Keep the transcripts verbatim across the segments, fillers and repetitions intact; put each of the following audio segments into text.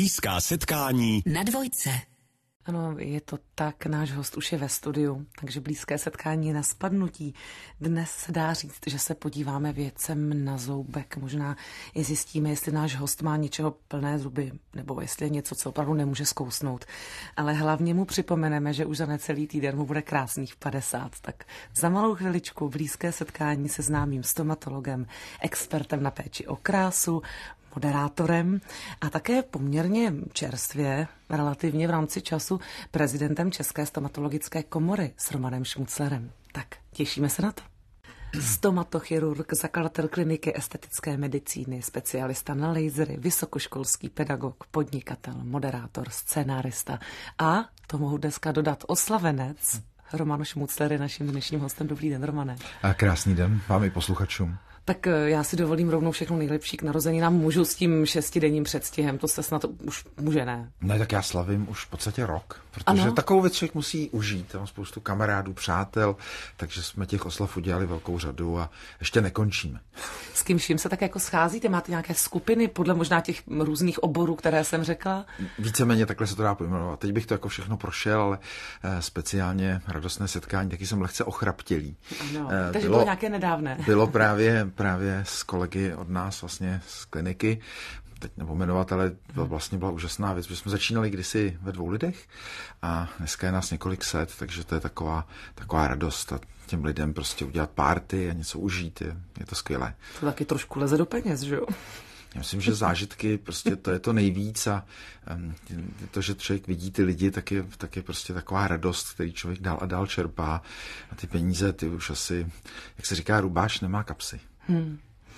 Blízká setkání na Dvojce. Ano, je to tak, náš host už je ve studiu, takže blízké setkání na spadnutí. Dnes se dá říct, že se podíváme věcem na zoubek. Možná i zjistíme, jestli náš host má něčeho plné zuby, nebo jestli je něco, co opravdu nemůže zkousnout. Ale hlavně mu připomeneme, že už za necelý týden mu bude krásných padesát. Tak za malou chviličku blízké setkání se známým stomatologem, expertem na péči o krásu, moderátorem a také poměrně čerstvě, relativně v rámci času, prezidentem České stomatologické komory s Romanem Šmuclerem. Tak těšíme se na to. Stomatochirurg, zakladatel kliniky estetické medicíny, specialista na lasery, vysokoškolský pedagog, podnikatel, moderátor, scénárista a, to mohu dneska dodat, oslavenec. Roman Šmucler je naším dnešním hostem. Dobrý den, Romane. A krásný den vám i posluchačům. Tak já si dovolím rovnou všechno nejlepší k narozeninám. Můžu s tím šestidenním předstihem, to se snad už může, ne? Ne, tak já slavím už v podstatě rok, protože ano. Takovou věc člověk musí užít. Mám spoustu kamarádů, přátel, takže jsme těch oslav udělali velkou řadu a ještě nekončíme. S kým vším se tak jako scházíte? Máte nějaké skupiny podle možná těch různých oborů, které jsem řekla? Víceméně takhle se to dá pojmenovat. Teď bych to jako všechno prošel, ale speciálně radostné setkání, taky jsem lehce ochraptělý. Ano, takže bylo, bylo nějaké nedávné. Bylo právě právě s kolegy od nás vlastně z kliniky, teď nebo jmenovat, ale to vlastně byla úžasná věc, protože jsme začínali kdysi ve dvou lidech a dneska je nás několik set, takže to je taková, taková radost a těm lidem prostě udělat party a něco užít, je, je to skvělé. To taky trošku leze do peněz, že jo? Já myslím, že zážitky, prostě to je to nejvíc a um, to, že člověk vidí ty lidi, tak je, tak je prostě taková radost, který člověk dál a dál čerpá a ty peníze, ty už asi, jak se říká, rubáš nemá kapsy. Hmm.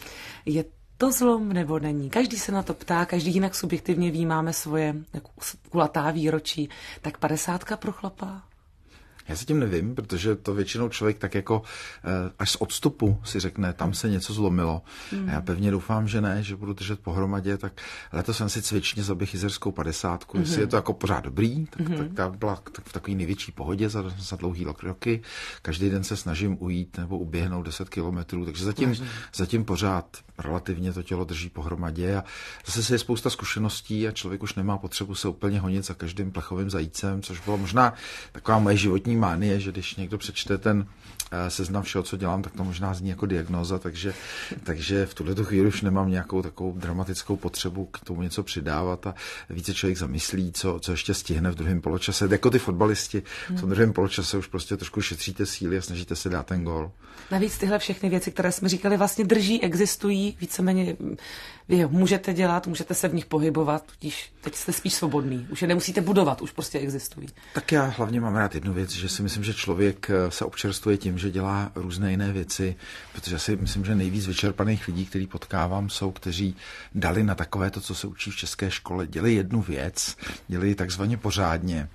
Je to zlom nebo není? Každý se na to ptá, každý jinak subjektivně vnímáme svoje jako kulatá výročí. Tak padesátka pro chlapa? Já se tím nevím, protože to většinou člověk tak jako až z odstupu si řekne, tam se něco zlomilo. Mm. A já pevně doufám, že ne, že budu držet pohromadě, tak letos jsem si cvičně zaběh jizerskou padesátku, mm-hmm. jestli je to jako pořád dobrý, tak, mm-hmm. tak ta byla tak v takové největší pohodě za, za dlouhý roky. Každý den se snažím ujít nebo uběhnout deset kilometrů, takže zatím, zatím pořád relativně to tělo drží pohromadě a zase je spousta zkušeností a člověk už nemá potřebu se úplně honit za každým plechovým zajícem, což bylo možná taková moje životní mánie, že když někdo přečte ten seznam všeho, co dělám, tak to možná zní jako diagnóza, takže, takže v tuhle chvíli už nemám nějakou takovou dramatickou potřebu k tomu něco přidávat a více člověk zamyslí, co, co ještě stihne v druhém poločase. Jako ty fotbalisti, v tom druhém poločase už prostě trošku šetříte síly a snažíte se dát ten gól. Navíc tyhle všechny věci, které jsme říkali, vlastně drží, existují, víceméně vy je můžete dělat, můžete se v nich pohybovat, tudíž teď jste spíš svobodný. Už je nemusíte budovat, už prostě existují. Tak já hlavně mám rád jednu věc, že si myslím, že člověk se občerstvuje tím, že dělá různé jiné věci, protože si myslím, že nejvíc vyčerpaných lidí, který potkávám, jsou, kteří dali na takové to, co se učí v české škole, dělají jednu věc, dělají takzvaně pořádně.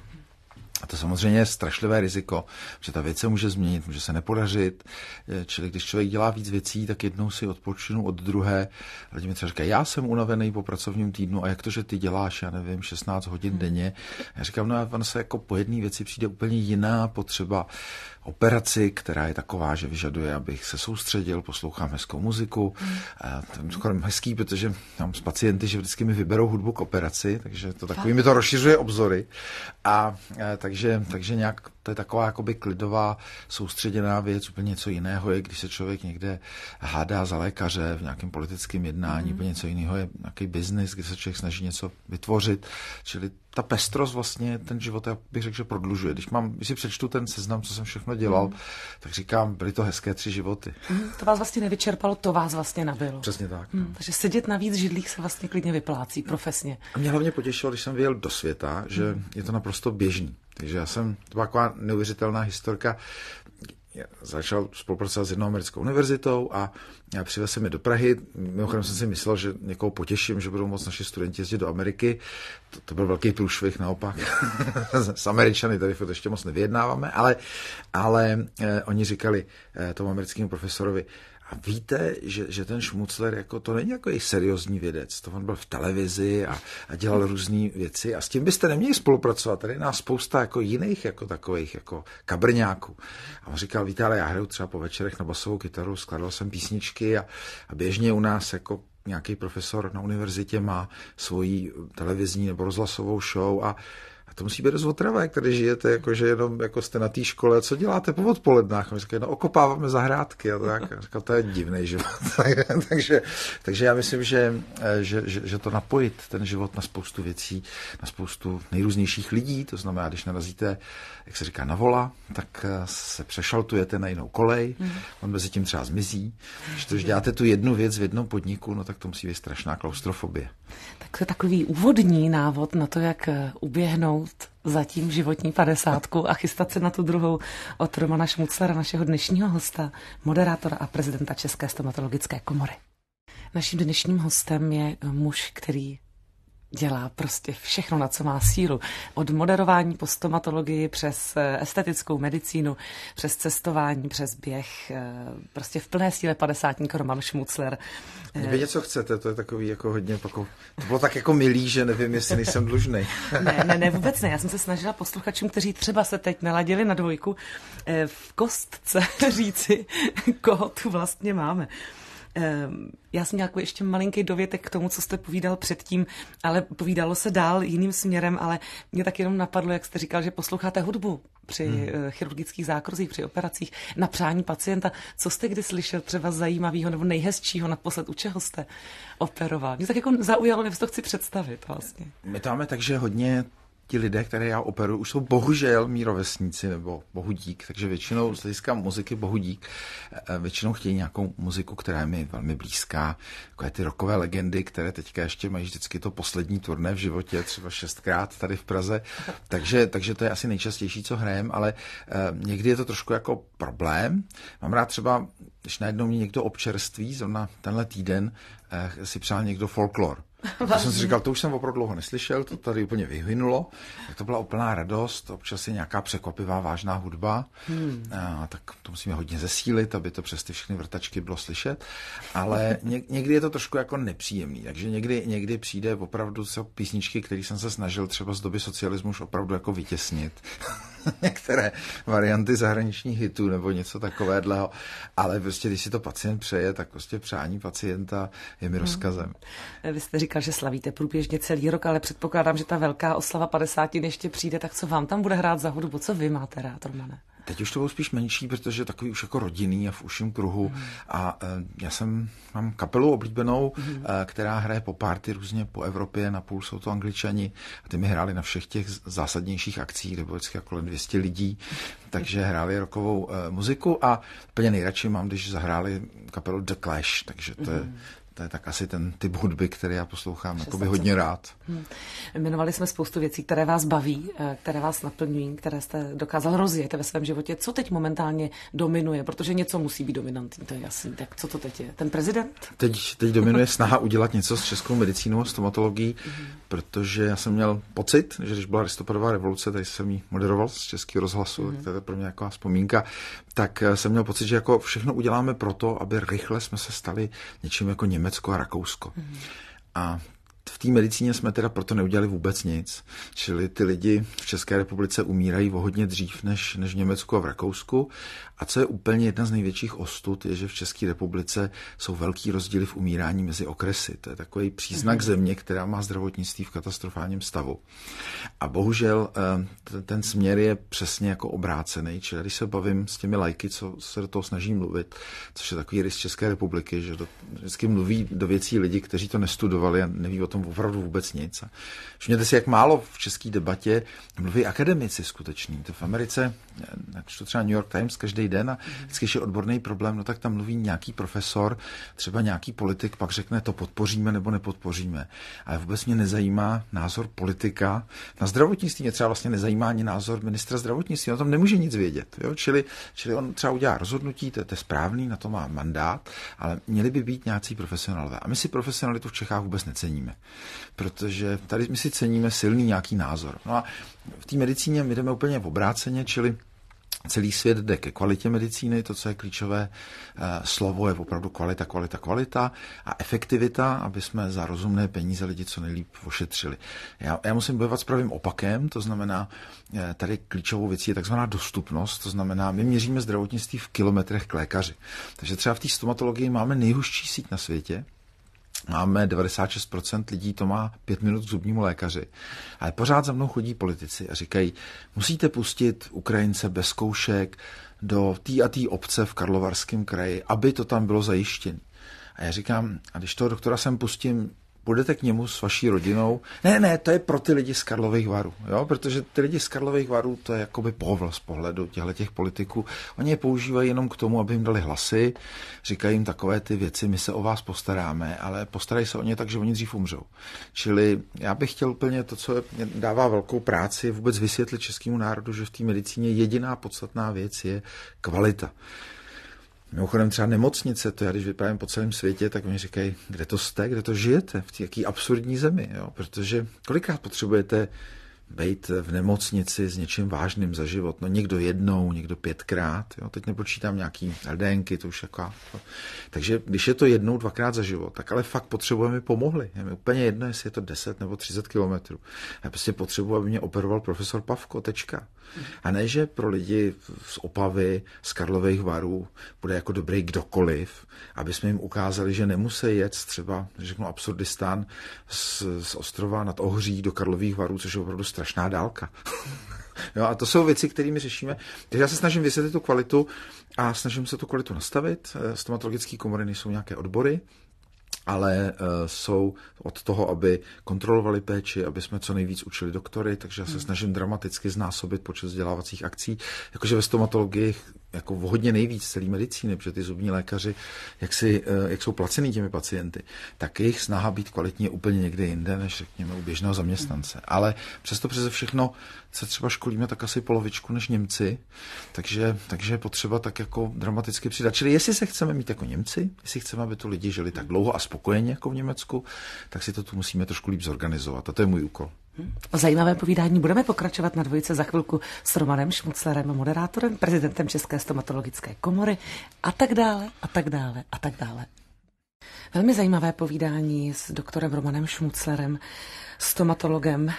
A to samozřejmě je strašlivé riziko, že ta věc se může změnit, může se nepodařit, čili když člověk dělá víc věcí, tak jednou si odpočinu od druhé. Lidi mi třeba říkají, já jsem unavený po pracovním týdnu a jak to, že ty děláš, já nevím, šestnáct hodin denně. Já říkám, no a on se jako po jedné věci přijde úplně jiná potřeba operaci, která je taková, že vyžaduje, abych se soustředil, poslouchám hezkou muziku. A to je skoro hezký, protože mám s pacienty, že vždycky mi vyberou hudbu k operaci, takže to takový mi to rozšiřuje obzory. A, a takže, takže nějak to je taková jakoby klidová, soustředěná věc, úplně něco jiného je, když se člověk někde hádá za lékaře v nějakém politickém jednání, mm. úplně něco jiného je nějaký biznis, kde se člověk snaží něco vytvořit, čili ta pestrost vlastně ten život, já bych řekl, že prodlužuje. Když mám, když si přečtu ten seznam, co jsem všechno dělal, mm. tak říkám, byly to hezké tři životy. Mm, to vás vlastně nevyčerpalo, to vás vlastně nabilo. Přesně tak. Mm, takže sedět na víc židlích se vlastně klidně vyplácí profesně. A mě hlavně potěšilo, když jsem vyjel do světa, že mm. je to naprosto běžný. Takže já jsem, to byla taková neuvěřitelná historka, já začal spolupracovat s jednou americkou univerzitou a přivez se mi do Prahy. Mimochodem jsem si myslel, že někoho potěším, že budou moc naši studenti jezdit do Ameriky. To, to byl velký průšvih naopak. S Američany tady to ještě moc nevyjednáváme, ale, ale eh, oni říkali eh, tomu americkému profesorovi, a víte, že, že ten Šmucler jako to není jako seriózní vědec, to on byl v televizi a, a dělal různé věci a s tím byste neměli spolupracovat, tady je nás spousta jako jiných jako takových jako kabrňáků. A on říkal, víte, ale já hraju třeba po večerech na basovou kytaru, skladal jsem písničky a, a běžně u nás jako nějaký profesor na univerzitě má svoji televizní nebo rozhlasovou show a A to musí být dost otrava, jak tady žijete, jako, že jenom jako jste na té škole, co děláte po odpolednách? A my říkají, no okopáváme zahrádky a tak. A říkal, to je divnej život. takže, takže já myslím, že, že, že, že to napojit ten život na spoustu věcí, na spoustu nejrůznějších lidí, to znamená, když narazíte, jak se říká, na vola, tak se přešaltujete na jinou kolej, mm. on mezi tím třeba zmizí. Když děláte tu jednu věc v jednom podniku, no tak to musí být strašná klaustrofobie. Tak to je takový úvodní návod na to, jak uběhnout zatím životní padesátku a chystat se na tu druhou od Romana Šmuclera, našeho dnešního hosta, moderátora a prezidenta České stomatologické komory. Naším dnešním hostem je muž, který dělá prostě všechno, na co má sílu. Od moderování po stomatologii přes estetickou medicínu, přes cestování, přes běh. Prostě v plné síle padesátník Roman Šmucler. Vy něco chcete, to je takový jako hodně, jako, to bylo tak jako milý, že nevím, jestli nejsem dlužnej. ne, ne, ne, vůbec ne. Já jsem se snažila posluchačům, kteří třeba se teď naladili na dvojku, v kostce říci, koho tu vlastně máme. Já jsem nějakou ještě malinký dovětek k tomu, co jste povídal předtím, ale povídalo se dál jiným směrem, ale mě tak jenom napadlo, jak jste říkal, že posloucháte hudbu při hmm. chirurgických zákrozích, při operacích, na přání pacienta. Co jste kdy slyšel třeba zajímavého nebo nejhezčího naposled, u čeho jste operoval? Mě tak jako zaujalo, nevím, to chci představit vlastně. My to máme tak, že hodně ti lidé, které já operuju, už jsou bohužel mí rovesníci nebo bohudík, takže většinou z hlediska muziky bohudík, většinou chtějí nějakou muziku, která je mi velmi blízká, jako ty rockové legendy, které teďka ještě mají vždycky to poslední turné v životě, třeba šestkrát tady v Praze, takže, takže to je asi nejčastější, co hrajem, ale eh, někdy je to trošku jako problém. Mám rád třeba, když najednou mě někdo občerství, zrovna tenhle týden eh, si přál někdo folklor. Já jsem si říkal, to už jsem opravdu dlouho neslyšel, to tady úplně vyhynulo. Tak to byla úplná radost, občas je nějaká překvapivá, vážná hudba, hmm. a, tak to musíme hodně zesílit, aby to přes ty všechny vrtačky bylo slyšet, ale ně, někdy je to trošku jako nepříjemný, takže někdy, někdy přijde opravdu co písničky, které jsem se snažil třeba z doby socialismu už opravdu jako vytěsnit. Některé varianty zahraničních hitů nebo něco takového, ale prostě, když si to pacient přeje, tak prostě přání pacienta je mi rozkazem. Hmm. Vy jste říkal, že slavíte průběžně celý rok, ale předpokládám, že ta velká oslava padesátin ještě přijde, tak co vám tam bude hrát za hudbu? Co vy máte rád, Romane? Teď už to bylo spíš menší, protože takový už jako rodinný a v užším kruhu. Mm. A e, já jsem, mám kapelu oblíbenou, mm. e, která hraje po party různě po Evropě, napůl jsou to Angličani a ty mi hráli na všech těch zásadnějších akcích, kde bylo vždycky kolem dvě stě lidí, takže hráli rockovou e, muziku a úplně nejradši mám, když zahráli kapelu The Clash, takže to je mm. To je tak asi ten typ hudby, který já poslouchám jakoby hodně rád. Hmm. Jmenovali jsme spoustu věcí, které vás baví, které vás naplňují, které jste dokázal rozjet ve svém životě. Co teď momentálně dominuje? Protože něco musí být dominantní, to je jasný. Tak co to teď je? Ten prezident? Teď, teď dominuje snaha udělat něco s českou medicínou a stomatologií, hmm. protože já jsem měl pocit, že když byla listopadová revoluce, tady jsem ji moderoval z Českého rozhlasu, hmm. tak to je pro mě jako vzpomínka, tak jsem měl pocit, že jako všechno uděláme proto, aby rychle jsme se stali něčím jako Německo a Rakousko. Mm. A v té medicíně jsme teda proto neudělali vůbec nic. Čili ty lidi v České republice umírají o hodně dřív než, než v Německu a v Rakousku. A co je úplně jedna z největších ostud, je, že v České republice jsou velký rozdíly v umírání mezi okresy. To je takový příznak mm. země, která má zdravotnictví v katastrofálním stavu. A bohužel ten směr je přesně jako obrácený. Čili když se bavím s těmi lajky, co se do toho snaží mluvit, což je takový rys České republiky, že do, vždycky mluví do věcí lidi, kteří to nestudovali a neví o tom opravdu vůbec nic. A všimněte si, jak málo v české debatě mluví akademici skuteční. To v Americe, to třeba New York Times každý den a vždycky, když je odborný problém, no tak tam mluví nějaký profesor, třeba nějaký politik, pak řekne, to podpoříme nebo nepodpoříme. Ale vůbec mě nezajímá názor politika. Na zdravotnictví mě třeba vlastně nezajímá ani názor ministra zdravotnictví. On o tom nemůže nic vědět. Jo? Čili, čili on třeba udělá rozhodnutí, to je, to je správný, na to má mandát, ale měli by být nějací profesionálové. A my si profesionalitu v Čechách vůbec neceníme. Protože tady my si ceníme silný nějaký názor. No a v té medicíně my jdeme úplně v obráceně, čili celý svět jde ke kvalitě medicíny, to, co je klíčové eh, slovo, je opravdu kvalita, kvalita, kvalita a efektivita, aby jsme za rozumné peníze lidi co nejlíp ošetřili. Já, já musím bojovat s pravým opakem, to znamená, eh, tady klíčovou věcí je takzvaná dostupnost, to znamená, my měříme zdravotnictví v kilometrech k lékaři. Takže třeba v té stomatologii máme nejhustší síť na světě, Máme devadesát šest procent lidí, to má pět minut k zubnímu lékaři. Ale pořád za mnou chodí politici a říkají, musíte pustit Ukrajince bez zkoušek do té a té obce v Karlovarském kraji, aby to tam bylo zajištěné. A já říkám, a když toho doktora sem pustím, půjdete k němu s vaší rodinou? Ne, ne, to je pro ty lidi z Karlových Varů, jo? Protože ty lidi z Karlových Varů, to je jakoby povl z pohledu těchto těch politiků. Oni je používají jenom k tomu, aby jim dali hlasy, říkají jim takové ty věci, my se o vás postaráme, ale postarají se o ně tak, že oni dřív umřou. Čili já bych chtěl úplně to, co mě dává velkou práci, vůbec vysvětlit českému národu, že v té medicíně jediná podstatná věc je kvalita. Mimochodem třeba nemocnice, to já když vypravím po celém světě, tak mi říkají, kde to jste, kde to žijete, v jaký absurdní zemi, jo? Protože kolikrát potřebujete být v nemocnici s něčím vážným za život, no někdo jednou, někdo pětkrát, jo? Teď nepočítám nějaký el dé enky, to už jako... Takže když je to jednou, dvakrát za život, tak ale fakt potřebujeme, aby pomohli. Je mi úplně jedno, jestli je to deset nebo třicet kilometrů. Já prostě potřebuji, aby mě operoval profesor Pavko, tečka. A ne, že pro lidi z Opavy, z Karlových Varů bude jako dobrý kdokoliv, aby jsme jim ukázali, že nemusí jet třeba, řeknu Absurdistán, z, z ostrova nad Ohří do Karlových Varů, což je opravdu strašná dálka. Jo, a to jsou věci, kterými řešíme. Takže já se snažím vysvětlit tu kvalitu a snažím se tu kvalitu nastavit. Stomatologické komory nejsou nějaké odbory, ale uh, jsou od toho, aby kontrolovali péči, aby jsme co nejvíc učili doktory, takže já se snažím dramaticky znásobit počet vzdělávacích akcí. Jakože ve stomatologii jako hodně nejvíc celý medicíny, protože ty zubní lékaři, jak, si, uh, jak jsou placený těmi pacienty, tak jejich snaha být kvalitní je úplně někde jinde, než řekněme u běžného zaměstnance. Ale přesto přeze všechno se třeba školíme tak asi polovičku než Němci, takže, takže je potřeba tak jako dramaticky přidat. Čili jestli se chceme mít jako Němci, jestli chceme, aby tu lidi žili tak dlouho a spokojeně jako v Německu, tak si to tu musíme trošku líp zorganizovat. A to je můj úkol. O zajímavém povídání budeme pokračovat na dvojice za chvilku s Romanem Šmuclerem, moderátorem, prezidentem České stomatologické komory a tak dále, a tak dále, a tak dále. Velmi zajímavé povídání s doktorem Romanem Šmuclerem, stomatologem.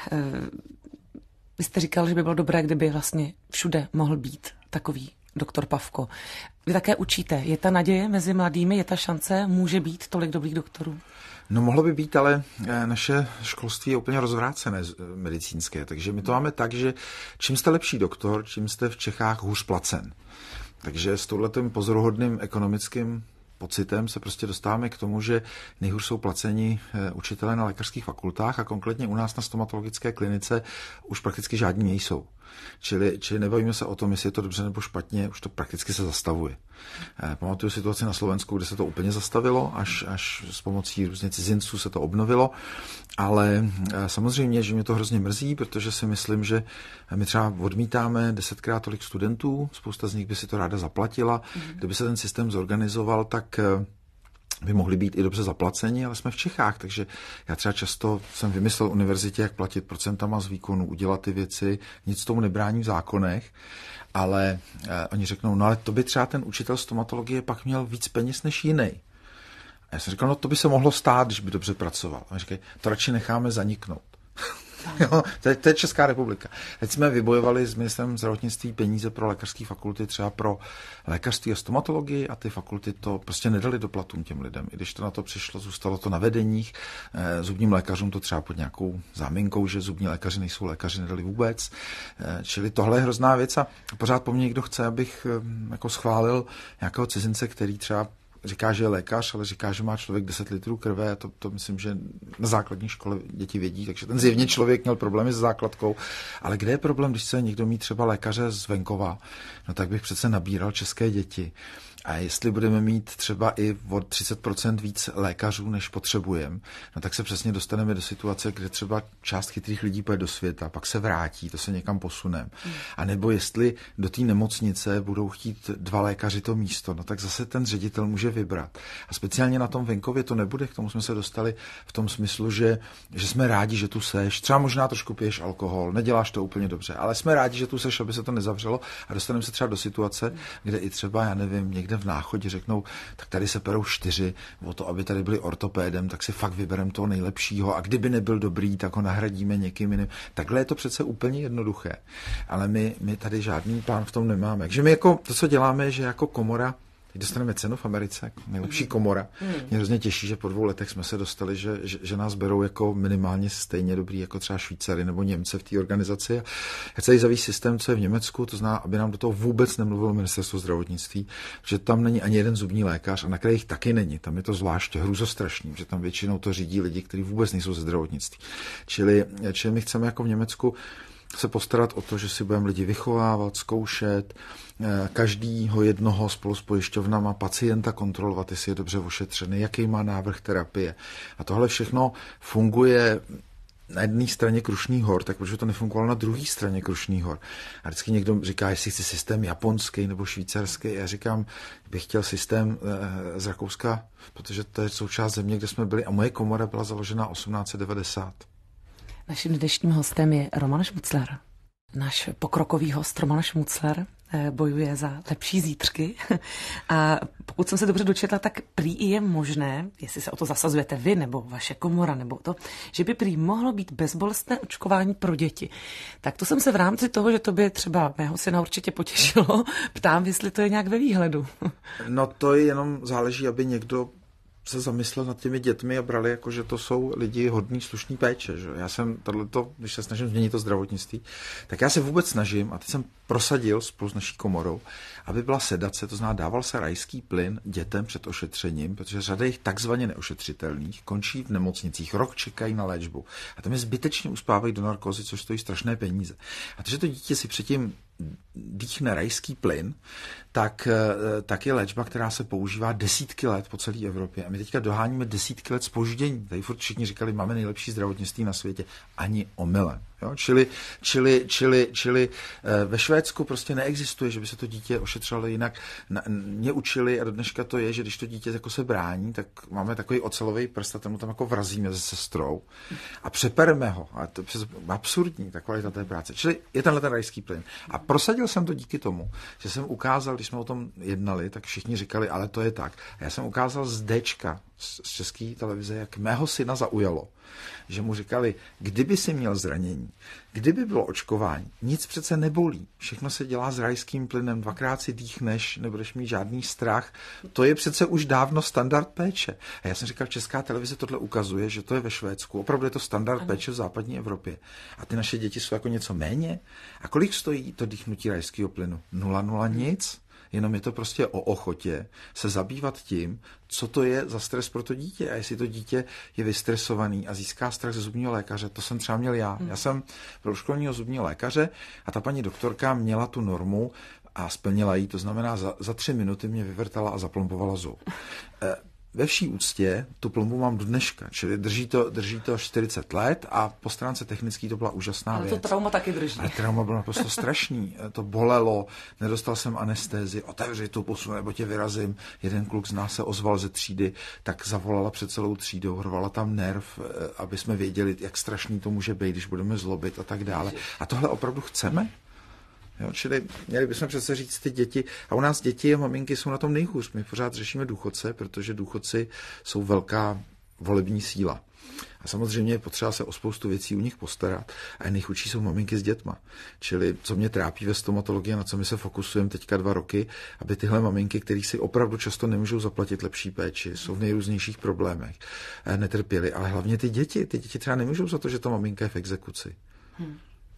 Vy jste říkal, že by bylo dobré, kdyby vlastně všude mohl být takový doktor Pavko. Vy také učíte. Je ta naděje mezi mladými, je ta šance, může být tolik dobrých doktorů? No mohlo by být, ale naše školství je úplně rozvrácené medicínské, takže my to máme tak, že čím jste lepší doktor, čím jste v Čechách hůř placen. Takže s touhletým pozoruhodným ekonomickým pocitem se prostě dostáváme k tomu, že nejhůř jsou placeni učitelé na lékařských fakultách a konkrétně u nás na stomatologické klinice už prakticky žádní nejsou. Čili, čili nebavíme se o tom, jestli je to dobře nebo špatně, už to prakticky se zastavuje. Pamatuju situaci na Slovensku, kde se to úplně zastavilo, až, až s pomocí různých cizinců se to obnovilo, ale samozřejmě, že mě to hrozně mrzí, protože si myslím, že my třeba odmítáme desetkrát tolik studentů, spousta z nich by si to ráda zaplatila, kdyby se ten systém zorganizoval, tak by mohli být i dobře zaplaceni, ale jsme v Čechách, takže já třeba často jsem vymyslel univerzitě, jak platit procentama z výkonu, udělat ty věci, nic tomu nebrání v zákonech, ale eh, oni řeknou, no ale to by třeba ten učitel stomatologie pak měl víc peněz než jiný. A já jsem říkal, no to by se mohlo stát, když by dobře pracoval. A oni říkají, to radši necháme zaniknout. Jo, to, je, to je Česká republika. Teď jsme vybojovali s ministrem zdravotnictví peníze pro lékařské fakulty, třeba pro lékařství a stomatologii a ty fakulty to prostě nedali do platům těm lidem. I když to na to přišlo, zůstalo to na vedeních. Zubním lékařům to třeba pod nějakou záminkou, že zubní lékaři nejsou lékaři, nedali vůbec. Čili tohle je hrozná věc a pořád po mně někdo chce, abych jako schválil nějakého cizince, který třeba říká, že je lékař, ale říká, že má člověk deset litrů krve a to, to myslím, že na základní škole děti vědí, takže ten zjevně člověk měl problémy s základkou. Ale kde je problém, když chce někdo mít třeba lékaře z venkova, no tak bych přece nabíral české děti. A jestli budeme mít třeba i o třicet procent víc lékařů, než potřebujeme, no tak se přesně dostaneme do situace, kde třeba část chytrých lidí půjde do světa, pak se vrátí, to se někam posuneme. Hmm. A nebo jestli do té nemocnice budou chtít dva lékaři to místo, no tak zase ten ředitel může vybrat. A speciálně na tom venkově to nebude, k tomu jsme se dostali v tom smyslu, že, že jsme rádi, že tu seš, třeba možná trošku piješ alkohol, neděláš to úplně dobře, ale jsme rádi, že tu seš, aby se to nezavřelo a dostaneme se třeba do situace, kde i třeba, já nevím, někde v Náchodě řeknou, tak tady se perou čtyři, o to, aby tady byli ortopédem, tak si fakt vybereme toho nejlepšího a kdyby nebyl dobrý, tak ho nahradíme někým jiným. Takhle je to přece úplně jednoduché, ale my, my tady žádný plán v tom nemáme. Takže my jako to, co děláme, že jako komora Teď dostaneme cenu v Americe, jako nejlepší komora. Mm. Mě hrozně těší, že po dvou letech jsme se dostali, že, že, že nás berou jako minimálně stejně dobrý, jako třeba Švýcary nebo Němce v té organizaci. A celý zavý systém, co je v Německu, to znamená, aby nám do toho vůbec nemluvilo ministerstvo zdravotnictví, že tam není ani jeden zubní lékař a na krajích taky není. Tam je to zvláště hrůzostrašný, že tam většinou to řídí lidi, kteří vůbec nejsou ze zdravotnictví. Čili, čili my chceme jako v Německu se postarat o to, že si budeme lidi vychovávat, zkoušet, každýho jednoho spolu s pojišťovnama pacienta kontrolovat, jestli je dobře ošetřený, jaký má návrh terapie. A tohle všechno funguje na jedné straně Krušných hor, tak protože to nefungovalo na druhé straně Krušných hor. A vždycky někdo říká, jestli chci systém japonský nebo švýcarský. Já říkám, bych chtěl systém z Rakouska, protože to je součást země, kde jsme byli a moje komora byla založena osmnáct set devadesát. Naším dnešním hostem je Roman Šmucler. Náš pokrokový host Roman Šmucler bojuje za lepší zítřky a pokud jsem se dobře dočetla, tak prý i je možné, jestli se o to zasazujete vy nebo vaše komora nebo to, že by prý mohlo být bezbolestné očkování pro děti. Tak to jsem se v rámci toho, že to by třeba mého syna určitě potěšilo, ptám, jestli to je nějak ve výhledu. No to jenom záleží, aby někdo se zamyslel nad těmi dětmi a brali, jako, že to jsou lidi hodný, slušný péče. Že? Já jsem tohleto, když se snažím změnit to zdravotnictví, tak já se vůbec snažím, a teď jsem prosadil spolu s naší komorou, aby byla sedace, to znamená dával se rajský plyn dětem před ošetřením, protože řada jich takzvaně neošetřitelných končí v nemocnicích, rok čekají na léčbu. A tam je zbytečně uspávají do narkózy, což stojí strašné peníze. A to, že to dítě si předtím dýchne rajský plyn, tak, tak je léčba, která se používá desítky let po celé Evropě. A my teďka doháníme desítky let zpoždění. Tady furt všichni říkali, máme nejlepší zdravotnictví na světě. Ani omylem. Jo? Čili, čili, čili, čili ve Švédsku prostě neexistuje, že by se to dítě ošetřilo jinak. Mě učili a do dneška to je, že když to dítě jako se brání, tak máme takový ocelový prst a tomu tam jako vrazíme se sestrou a přepereme ho. A to je absurdní, ta kvalita té práce. Čili je tenhle ten rajský plyn. A prosadil jsem to díky tomu, že jsem ukázal, když jsme o tom jednali, tak všichni říkali, ale to je tak. A já jsem ukázal z Dčka, z české televize, jak mého syna zaujalo, že mu říkali, kdyby si měl zranění, kdyby bylo očkování, nic přece nebolí. Všechno se dělá s rajským plynem, dvakrát si dýchneš, nebudeš mít žádný strach. To je přece už dávno standard péče. A já jsem říkal, česká televize tohle ukazuje, že to je ve Švédsku. Opravdu je to standard péče v západní Evropě. A ty naše děti jsou jako něco méně. A kolik stojí to dýchnutí rajského plynu? Nula, nula, nic. Jenom je to prostě o ochotě se zabývat tím, co to je za stres pro to dítě. A jestli to dítě je vystresovaný a získá strach ze zubního lékaře, to jsem třeba měl já. Já jsem pro školního zubního lékaře a ta paní doktorka měla tu normu a splnila ji, to znamená za, za tři minuty mě vyvrtala a zaplombovala zub. Ve vší úctě tu plombu mám do dneška, čili drží to, drží to čtyřicet let a po stránce technický to byla úžasná ale věc. Ale to trauma taky drží. Ale trauma bylo naprosto strašný. To bolelo, nedostal jsem anestézi, otevři tu pusu, nebo tě vyrazím. Jeden kluk z nás se ozval ze třídy, tak zavolala před celou třídou, rvala tam nerv, aby jsme věděli, jak strašný to může být, když budeme zlobit a tak dále. A tohle opravdu chceme? Jo, čili měli bychom přece říct ty děti, a u nás děti a maminky jsou na tom nejhůř. My pořád řešíme důchodce, protože důchodci jsou velká volební síla. A samozřejmě je potřeba se o spoustu věcí u nich postarat. A nejchudší jsou maminky s dětma. Čili co mě trápí ve stomatologii, na co my se fokusujeme teďka dva roky, aby tyhle maminky, které si opravdu často nemůžou zaplatit lepší péči, jsou v nejrůznějších problémech, netrpěly. Ale hlavně ty děti. Ty děti třeba nemůžou za to, že ta maminka je v exekuci. Hmm.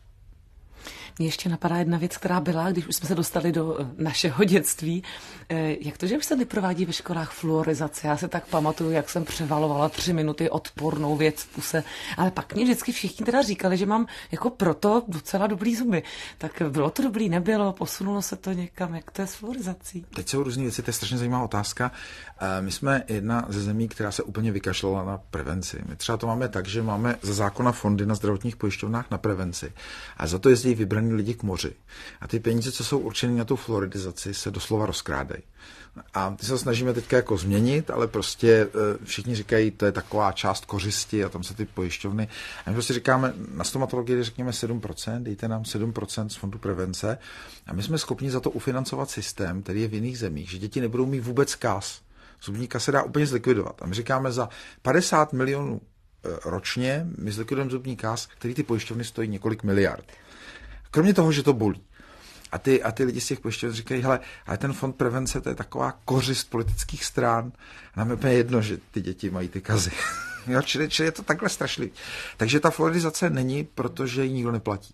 Mně ještě napadá jedna věc, která byla, když už jsme se dostali do našeho dětství. Jak to, že už se neprovádí ve školách fluorizace? Já se tak pamatuju, jak jsem převalovala tři minuty odpornou věc v puse. Ale pak mě vždycky všichni teda říkali, že mám jako proto docela dobrý zuby. Tak bylo to dobrý, nebylo? Posunulo se to někam? Jak to je s fluorizací? Teď jsou různý věci, to je strašně zajímavá otázka. My jsme jedna ze zemí, která se úplně vykašlala na prevenci. My třeba to máme tak, že máme ze zákona fondy na zdravotních pojišťovnách na prevenci. A za to jezdí vybraní lidi k moři. A ty peníze, co jsou určeny na tu fluoridizaci, se doslova rozkrádají. A ty se snažíme teďka jako změnit, ale prostě všichni říkají, to je taková část kořisti a tam se ty pojišťovny. A my prostě říkáme, na stomatologii řekněme sedm procent, dejte nám sedm procent z fondu prevence a my jsme schopni za to ufinancovat systém, který je v jiných zemích, že děti nebudou mít vůbec kas. Zubníka se dá úplně zlikvidovat. A my říkáme, za padesát milionů ročně my zlikvidujeme zubní kas, který ty pojišťovny stojí několik miliard. Kromě toho, že to bolí. A ty, a ty lidi z těch pojišťoven říkají, hele, ale ten fond prevence, to je taková kořist politických stran. A nám je úplně jedno, že ty děti mají ty kazy. Jo, čili, čili je to takhle strašlivý. Takže ta floridizace není, protože ji nikdo neplatí.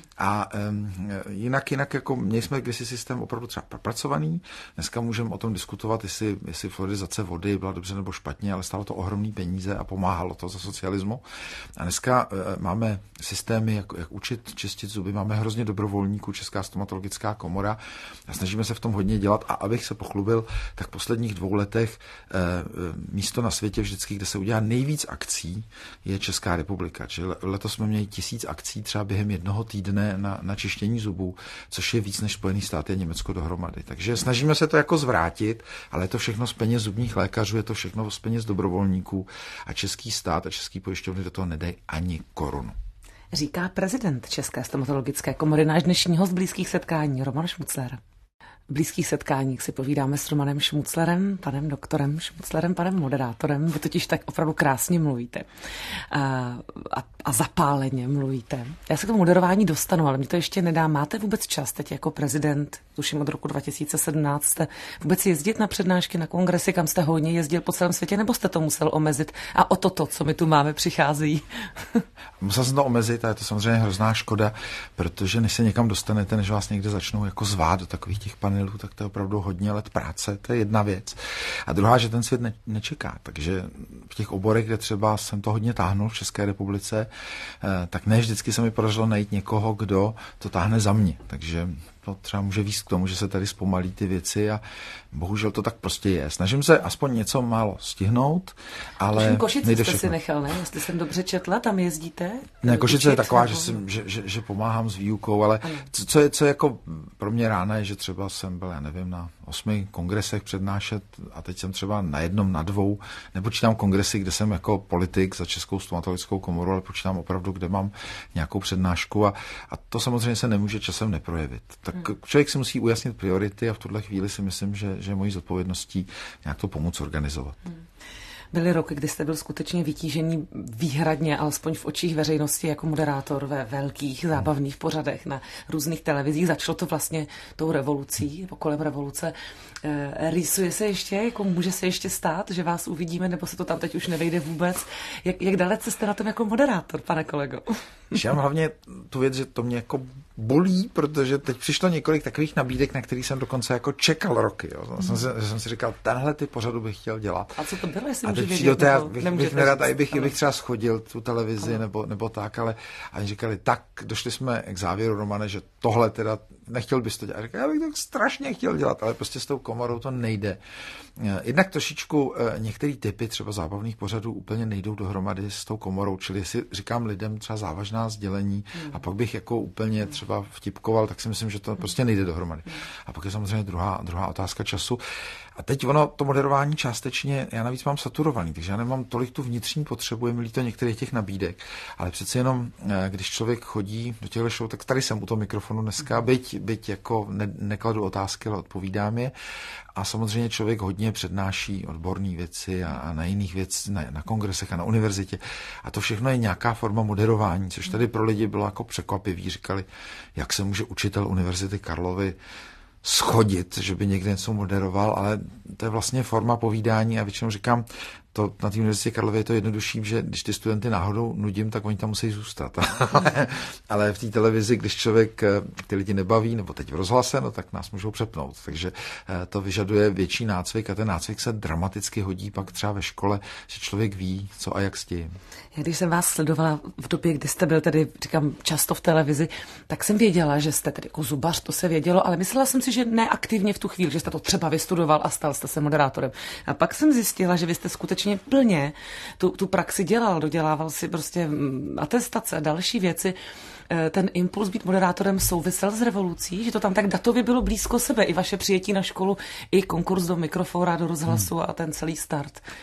A um, jinak, jinak jako měli jsme kdysi systém opravdu třeba propracovaný. Dneska můžeme o tom diskutovat, jestli, jestli floridizace vody byla dobře nebo špatně, ale stálo to ohromný peníze a pomáhalo to za socialismu. A dneska uh, máme systémy, jak, jak učit čistit zuby, máme hrozně dobrovolníků, Česká stomatologická komora a snažíme se v tom hodně dělat. A abych se pochlubil, tak v posledních dvou letech uh, místo na světě vždycky, kde se udělá nejvíc akcí, je Česká republika. Čili letos jsme měli tisíc akcí třeba během jednoho týdne Na, na čištění zubů, což je víc než Spojený státy a Německo dohromady. Takže snažíme se to jako zvrátit, ale je to všechno z peněz zubních lékařů, je to všechno z peněz dobrovolníků a český stát a český pojišťovny do toho nedají ani korunu. Říká prezident České stomatologické komory, náš dnešní host blízkých setkání, Roman Šmucler. V blízkých setkáních si povídáme s Romanem Šmuclerem, panem doktorem Šmuclerem, panem moderátorem. Vy totiž tak opravdu krásně mluvíte a, a, a zapáleně mluvíte. Já se k tomu moderování dostanu, ale mě to ještě nedá. Máte vůbec čas teď jako prezident, tuším od roku dva tisíce sedmnáct, vůbec jezdit na přednášky, na kongresy, kam jste hodně jezdil po celém světě, nebo jste to musel omezit? A o toto, co my tu máme, přichází? Musel jsem to omezit a je to samozřejmě hrozná škoda, protože než se někam dostanete, než vás někde začnou jako zvát do takových těch panelů, tak to je opravdu hodně let práce, to je jedna věc. A druhá, že ten svět ne, nečeká, takže v těch oborech, kde třeba jsem to hodně táhnul v České republice, eh, tak ne vždycky se mi podařilo najít někoho, kdo to táhne za mě, takže to třeba může víc k tomu, že se tady zpomalí ty věci a bohužel to tak prostě je. Snažím se aspoň něco málo stihnout, ale Košice jste všechno si nechal, ne? Jestli jsem dobře četla, tam jezdíte? Ne, Košice je taková, že, jsem, že, že, že pomáhám s výukou, ale co, co, je, co je jako pro mě rána je, že třeba jsem byl, já nevím, na osmi kongresech přednášet a teď jsem třeba na jednom, na dvou, nepočítám kongresy, kde jsem jako politik za Českou stomatologickou komoru, ale počítám opravdu, kde mám nějakou přednášku a, a to samozřejmě se nemůže časem neprojevit. Tak hmm. člověk si musí ujasnit priority a v tuhle chvíli si myslím, že, že je mojí zodpovědností nějak to pomoct organizovat. Hmm. Byly roky, kdy jste byl skutečně vytížený výhradně, alespoň v očích veřejnosti, jako moderátor ve velkých zábavných pořadech na různých televizích. Začalo to vlastně tou revolucí, nebo kolem revoluce. E, rýsuje se ještě, jako může se ještě stát, že vás uvidíme, nebo se to tam teď už nevejde vůbec. Jak, jak dalece jste na tom jako moderátor, pane kolego? Já mám hlavně tu věc, že to mě jako bolí, protože teď přišlo několik takových nabídek, na kterých jsem dokonce jako čekal roky. Jo. Hmm. Jsem, si, jsem si říkal, tenhle ty pořadu bych chtěl dělat. A co to bylo, jestli a můžu vědět? Nebo Já bych, bych nerad, říct, bych, bych třeba schodil tu televizi nebo, nebo tak, ale a oni říkali, tak došli jsme k závěru, Romane, že tohle teda nechtěl bys to dělat. A říkal, já bych to strašně chtěl dělat, ale prostě s tou komorou to nejde. Jednak trošičku některé typy třeba zábavných pořadů úplně nejdou dohromady s tou komorou, čili jestli říkám lidem třeba závažná sdělení hmm. a pak bych jako úplně třeba vtipkoval, tak si myslím, že to prostě nejde dohromady. A pak je samozřejmě druhá, druhá otázka času. A teď ono, to moderování částečně, já navíc mám saturovaný, takže já nemám tolik tu vnitřní potřebu, je mi líto některých těch nabídek, ale přece jenom, když člověk chodí do těchto show, tak tady jsem u toho mikrofonu dneska, byť, byť jako ne, nekladu otázky, ale odpovídám je. A samozřejmě člověk hodně přednáší odborné věci a, a na jiných věcech, na, na kongresech a na univerzitě. A to všechno je nějaká forma moderování, což tady pro lidi bylo jako překvapivý. Říkali, jak se může učitel Univerzity Karlovy schodit, že by někde něco moderoval, ale to je vlastně forma povídání a většinou říkám, to na té Univerzitě Karlově je to jednodušší, že když ty studenty náhodou nudím, tak oni tam musí zůstat. ale, ale v té televizi, když člověk ty lidi nebaví, nebo teď v rozhlase, no, tak nás můžou přepnout. Takže to vyžaduje větší nácvik a ten nácvik se dramaticky hodí pak třeba ve škole, že člověk ví, co a jak s tím. Já když jsem vás sledovala v době, kdy jste byl tedy, říkám, často v televizi, tak jsem věděla, že jste tedy jako zubař, to se vědělo, ale myslela jsem si, že neaktivně v tu chvíli, že jste to třeba vystudoval a stal jste se moderátorem. A pak jsem zjistila, že vy jste skutečně plně tu, tu praxi dělal, dodělával si prostě atestace a další věci. Ten impuls být moderátorem souvisel s revolucí, že to tam tak datově bylo blízko sebe, i vaše přijetí na školu, i konkurs do mikrofóra, do rozhlasu hmm. a ten celý start.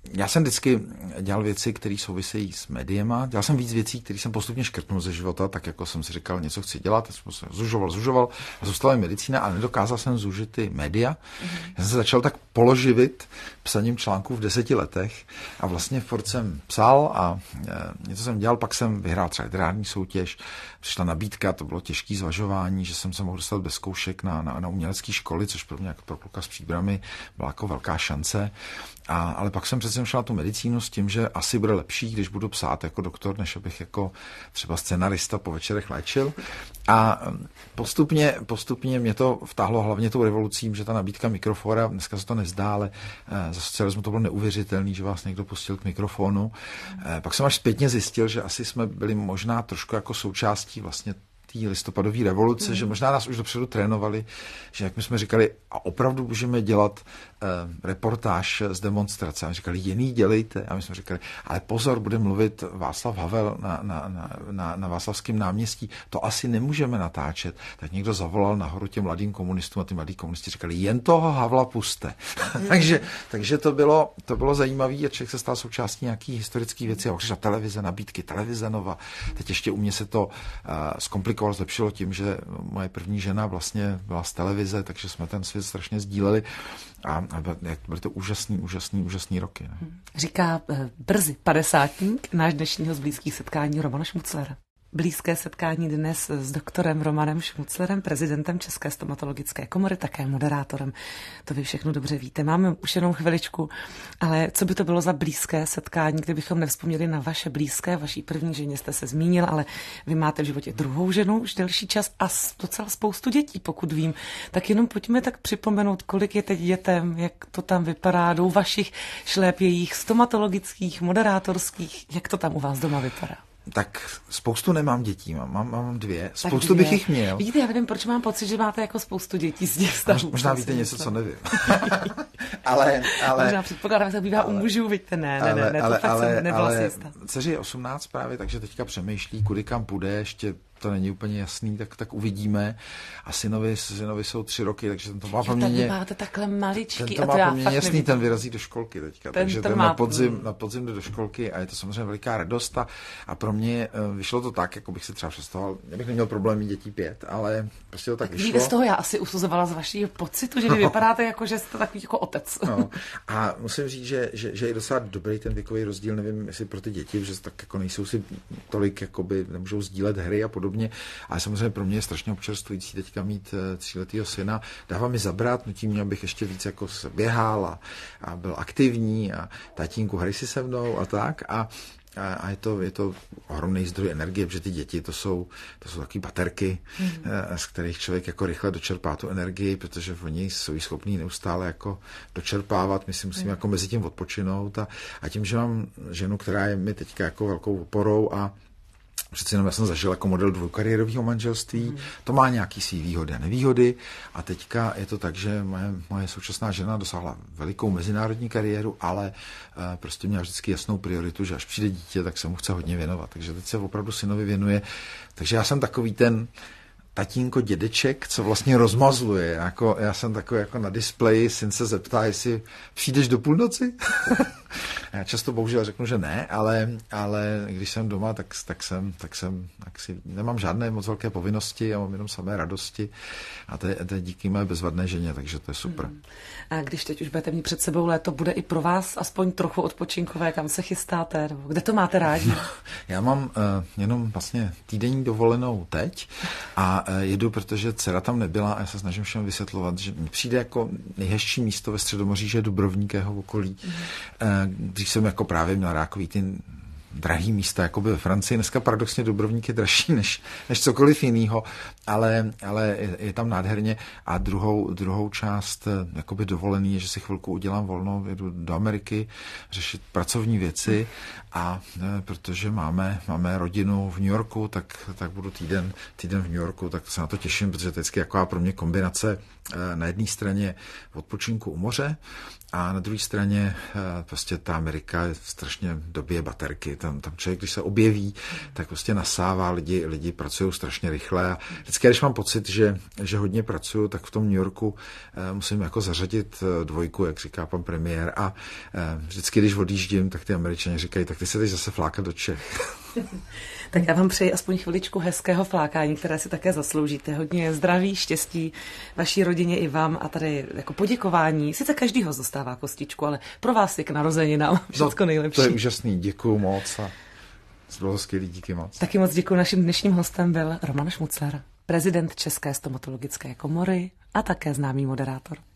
já jsem vždycky dělal věci, které souvisejí s médiema. Dělal jsem víc věcí, které jsem postupně škrtnul ze života, tak jako jsem si říkal, něco chci dělat, jsem se zužoval, zužoval a zůstala medicína, ale nedokázal jsem zúžit ty média. Mm-hmm. Já jsem se začal tak položivit psaním článků v deseti letech a vlastně furt jsem psal a e, něco jsem dělal, pak jsem vyhrál třeba literární soutěž, přišla nabídka, to bylo těžké zvažování, že jsem se mohl dostat bez zkoušek na, na, na umělecké školy, což pro mě jako pro kluka s Příbrami byla jako velká šance. A, ale pak jsem přece šel na tu medicínu s tím, že asi bude lepší, když budu psát jako doktor, než abych jako třeba scenarista po večerech léčil. A postupně, postupně mě to vtáhlo hlavně tou revolucí, že ta nabídka mikrofora, dneska se to nezdá, ale za socialismu to bylo neuvěřitelný, že vás někdo pustil k mikrofonu. Pak jsem až zpětně zjistil, že asi jsme byli možná trošku jako součástí vlastně té listopadové revoluce, mm. že možná nás už dopředu trénovali, že jak my jsme říkali, a opravdu můžeme dělat eh, reportáž z demonstrace. A my říkali, jiný dělejte. A my jsme říkali, ale pozor, bude mluvit Václav Havel na, na, na, na, na Václavském náměstí. To asi nemůžeme natáčet. Tak někdo zavolal nahoru těm mladým komunistům a ty mladí komunisti říkali, jen toho Havla puste. Mm. takže takže to, bylo, to bylo zajímavé a člověk se stal součástí nějaký historický věci. A přišla televize, nabídky, televize Nova. Teď ještě u mě se to uh, zkomplikovalo, zlepšilo tím, že moje první žena vlastně byla z televize, takže jsme ten svět strašně sdíleli a, a byly to úžasný, úžasný, úžasný roky. Ne? Říká eh, brzy padesátník náš dnešního z blízkých setkání Romana Šmuclera. Blízké setkání dnes s doktorem Romanem Šmuclerem, prezidentem České stomatologické komory, také moderátorem. To vy všechno dobře víte. Máme už jenom chviličku, ale co by to bylo za blízké setkání, kdybychom nevzpomněli na vaše blízké, vaší první ženě jste se zmínil, ale vy máte v životě druhou ženu už delší čas a docela spoustu dětí, pokud vím. Tak jenom pojďme tak připomenout, kolik je teď dětem, jak to tam vypadá, do vašich šlépějích stomatologických, moderátorských, jak to tam u vás doma vypadá? Tak spoustu nemám dětí, mám, mám, mám dvě. Spoustu dvě. bych jich měl. Vidíte, já nevím, proč mám pocit, že máte jako spoustu dětí z těch stavů. Možná víte něco, co nevím. ale, ale, Možná předpokládám, že to bývá ale, u mužů, víte, ne, ne, ne, ne, to ale, fakt ale, jsem nebyla si jistá. Dceři je osmnáct právě, takže teďka přemýšlí, kudy kam půjde, ještě to není úplně jasný, tak, tak uvidíme. A synovi, synovi jsou tři roky, takže ten to má pro mě... Tady máte takhle maličký. Ten to má pro mě jasný, nevidím. Ten vyrazí do školky teďka, ten takže ten na podzim, na podzim jde do školky a je to samozřejmě veliká radost a, a pro mě vyšlo to tak, jako bych si třeba představoval, já bych neměl problém mít dětí pět, ale prostě to tak, tak vyšlo. Z toho já asi usuzovala z vašího pocitu, že vy vypadáte jako, že jste takový jako otec. No. A musím říct, že, že, že je docela dobrý ten věkový rozdíl, nevím, jestli pro ty děti, že tak jako nejsou si tolik, jakoby nemůžou sdílet hry a podobně, ale samozřejmě pro mě je strašně občerstvující teďka mít tříletýho syna. Dává mi zabrat, nutí mě, abych ještě víc jako běhal a, a byl aktivní a tatínku, hry si se mnou a tak. A A je to, je to ohromný zdroj energie, protože ty děti to jsou, to jsou takové baterky, mm. z kterých člověk jako rychle dočerpá tu energii, protože oni jsou schopní neustále jako dočerpávat. My si musíme mm. jako mezi tím odpočinout a, a tím, že mám ženu, která je mi teďka jako velkou oporou a přece jenom já jsem zažil jako model dvojkariérového manželství, mm. to má nějaký svý výhody a nevýhody a teďka je to tak, že moje, moje současná žena dosáhla velikou mezinárodní kariéru, ale uh, prostě měla vždycky jasnou prioritu, že až přijde dítě, tak se mu chce hodně věnovat, takže teď se opravdu synovi věnuje, takže já jsem takový ten tatínko dědeček, co vlastně rozmazluje. Jako, já jsem takový jako na displeji, syn se zeptá, jestli přijdeš do půlnoci. Já často bohužel řeknu, že ne, ale, ale když jsem doma, tak, tak jsem, tak jsem tak si, nemám žádné moc velké povinnosti, já mám jenom samé radosti a to je, to je díky mé bezvadné ženě, takže to je super. Hmm. A když teď už budete mít před sebou léto, bude i pro vás aspoň trochu odpočinkové, kam se chystáte, nebo kde to máte rádi? Já mám uh, jenom vlastně týdenní dovolenou teď a uh, jedu, protože dcera tam nebyla a já se snažím všem vysvětlovat, že mi přijde jako nejhezčí místo ve Středomoří, že je Dubrovník, jeho okolí. Hmm. Uh, když jsem jako právě měl rákový ty drahý místa, jako by ve Francii. Dneska paradoxně Dubrovník je dražší než, než cokoliv jinýho, ale, ale je, je tam nádherně. A druhou, druhou část jakoby dovolený je, že si chvilku udělám volno, jedu do Ameriky řešit pracovní věci a ne, protože máme, máme rodinu v New Yorku, tak, tak budu týden, týden v New Yorku, tak se na to těším, protože to je vždycky jako pro mě kombinace na jedné straně odpočinku u moře A na druhé straně prostě ta Amerika strašně dobije baterky. Tam, tam člověk, když se objeví, tak prostě nasává lidi, lidi pracují strašně rychle. A vždycky, když mám pocit, že, že hodně pracuju, tak v tom New Yorku musím jako zařadit dvojku, jak říká pan premiér. A vždycky, když odjíždím, tak ty Američané říkají, tak ty se teď zase flákat do Čech. Tak já vám přeji aspoň chviličku hezkého flákání, které si také zasloužíte. Hodně zdraví, štěstí vaší rodině i vám a tady jako poděkování. Sice každýho zůstává kostičku, ale pro vás je k narozeninám všechno nejlepší. To je úžasný, děkuju moc a bylo skvělý, díky moc. Taky moc děkuju. Naším dnešním hostem byl Roman Šmucler, prezident České stomatologické komory a také známý moderátor.